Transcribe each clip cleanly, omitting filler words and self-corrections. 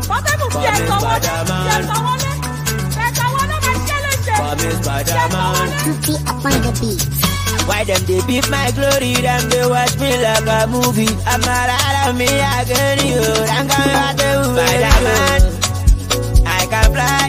Pọ́tẹ́bù fi ẹ̀sọ́ wọlé. Spider-Man. Tutti upon the beat. Why them they beat my glory? Them they watch me like a movie. I'm not out of me, I can you. I'm coming out the Spider-Man. I can fly.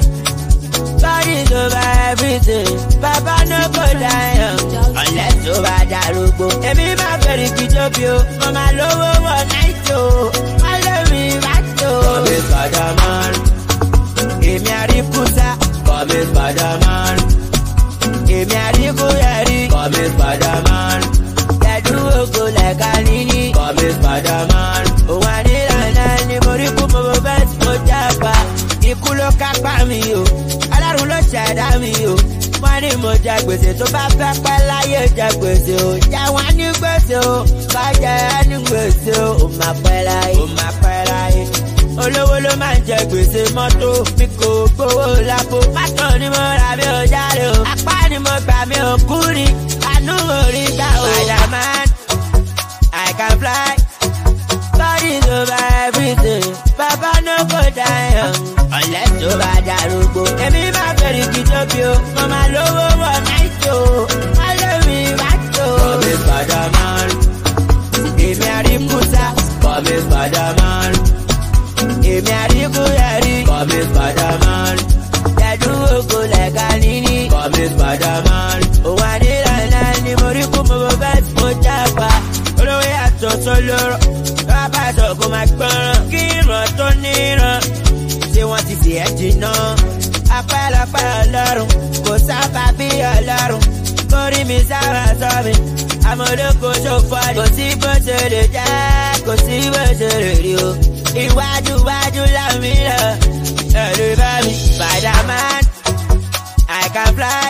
God is over everything. Papa no go die unless over Darugo. And me my very good up you. Mama low one night yo. I love me back to. Come in Spider-Man. Give me a ripusa. Come in Spider-Man. Give me a ripuyari. Come in Spider-Man. That do go like a nini. Come in Spider-Man. Oh I need a nani. Moripu mo best mo japa. Ikulo kapa mi yo. Alárùn ló ṣẹ̀dá mi o. Wọ́n ní mo jẹ gbèsè tó bá fẹ́ pẹ́ láyé jẹ gbèsè o. Jẹ́ wọ́n ní gbèsè o. Bá jẹ ní gbèsè o. Ó máa pẹ́ láyé. Ó máa pẹ́ láyé. Olówó ló máa ń jẹ gbèsè mọ́tò. Mi kò gbowó lápò. Pátọ̀ ni mo rà mi ò jáde o. Apá ni mo gbà mi ò kú ni. Àánú mo rí gbà o. Spider-Man, I can fly. God is over everything. Papa no go die young. Unless to bad Darugo. And me my very good up you. Mama low one night yo. I love me back yo. Come in Spider-Man. Give me a ripusa. Come in Spider-Man. Give me a ripuyari. Come in Spider-Man. That do go like a nini. Come in Spider-Man. Oh I need a nani. Moriku mo best mo japa. Olo we ato soloro. Baba so go my gbọ́ràn. Kí ìran tó níran. Ṣé wọ́n ti fi ẹ́ jìnnà? Apẹ́lọpẹ́ Ọlọ́run, kò sábà bí Ọlọ́run. Kórìí mi sábà sọ mi, amọ̀lókò ṣòfò ni. Kò sí bó ṣe lè jẹ́, kò sí bó ṣe lè rí o. Iwájú lámì lọ, ẹ̀rù bá mi. Spider-Man, I can fly.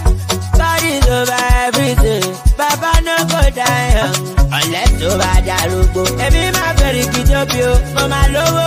God is over everything. Papa no go die young. Unless to bad Darugo. And me my very good up you. Mama low